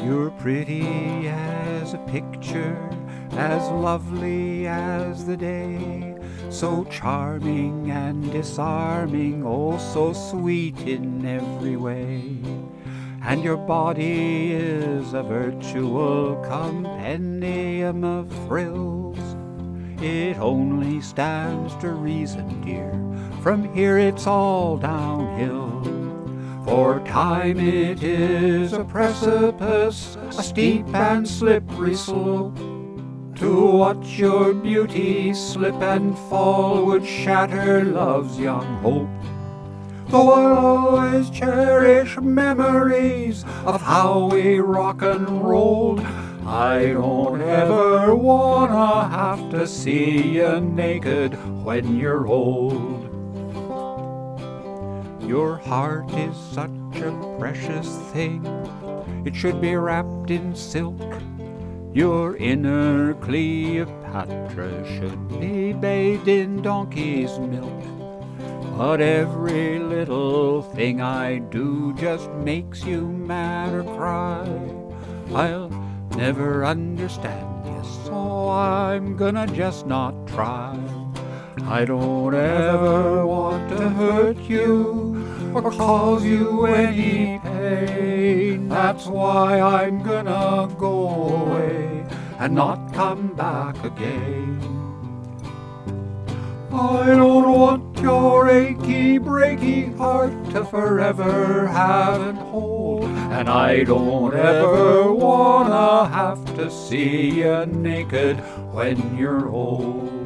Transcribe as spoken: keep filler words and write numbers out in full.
You're pretty as a picture, as lovely as the day, so charming and disarming, oh so sweet in every way. And your body is a virtual compendium of thrills. It only stands to reason, dear, from here it's all downhill. For time it is a precipice, a steep and slippery slope. To watch your beauty slip and fall would shatter love's young hope. Though I'll always cherish memories of how we rock and rolled, I don't ever wanna have to see you naked when you're old. Your heart is such a precious thing, it should be wrapped in silk. Your inner Cleopatra should be bathed in donkey's milk. But every little thing I do just makes you mad or cry. I'll never understand you, so I'm gonna just not try. I don't ever want to hurt you or cause you any pain. That's why I'm gonna go away and not come back again. I don't want your achy, breaky heart to forever have and hold, and I don't ever wanna have to see you naked when you're old.